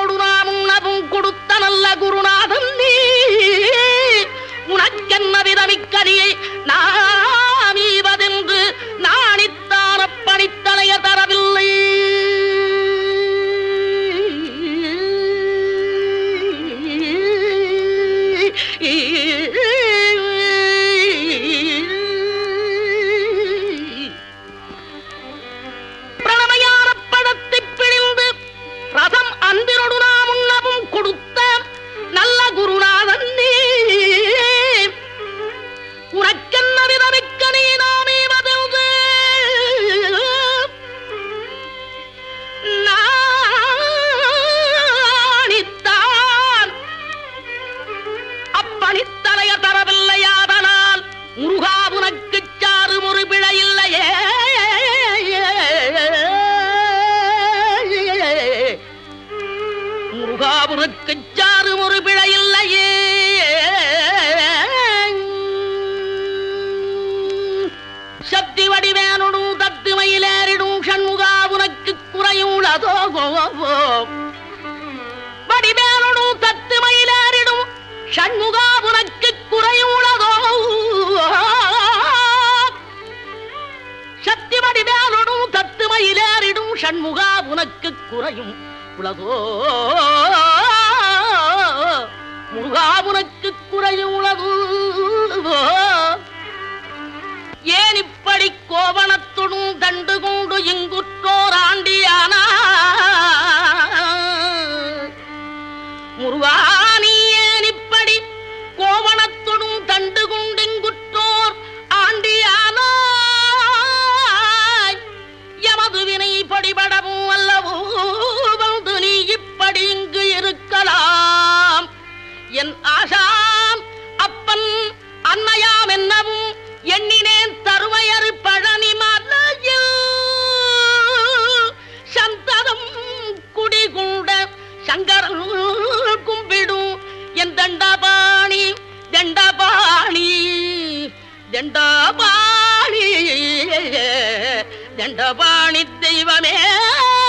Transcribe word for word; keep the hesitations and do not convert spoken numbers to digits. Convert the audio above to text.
அன்பினோடு நாம் உணவும் கொடுத்த நல்ல குருநாதன் நீ உனக்கென்ன விதமிக்கனியை நாம் ஈவதென்று நாணித்தான பணித்தலைய தரவில்லை. பிரணமையான படத்தை பிழிந்து ரசம் அன்பினோடு நாம் உண்ணவும் கொடுத்த நல்ல குருநாதன் நீ உனக்கென்ன விதமிக்கனே நாமே வதல்து நாணித்தான் அப்பணித்தலைய தரவில்லையாதனால் முருகா உனக்கு சாறு ஒரு பிழையில்லையே. முருகா உனக்கு சாறு ஒரு பிழையில்லையே. சக்தி வடிவேனுடும் தத்து மயிலேறிடும் சண்முகா உனக்கு குறையுள்ளதோ. வடிவேனுடும் தத்து மயிலேறிடும் சண்முகா உனக்கு குறையுள்ளதோ. சக்தி வடிவேனுடும் தத்து மயிலேறிடும் சண்முகா உனக்கு குறையும் உலகோ. முருகா உனக்கு குறையும் உலகோ. ஏன் இப்படி கோவணத்துடும் தண்டு கொண்டு இங்குற்றோர் ஆண்டியானா முருகானி? ஏன் இப்படி கோவணத்துடும் தண்டு கொண்டு இங்குற்றோர் ஆண்டியானா? எமது வினை படிபடவும் அல்லவோ வந்து நீ இப்படி இங்கு இருக்கலாம். என் ஆசாம் அப்பன் அன்னையாம் என்னவும் எண்ணினேன் தருமையறு பழனி மலையில் சந்ததம் குடிகூட சங்கரன் கும்பிடும் என் தண்டபாணி தண்டபாணி தண்டபாணி தண்டபாணி தெய்வமே.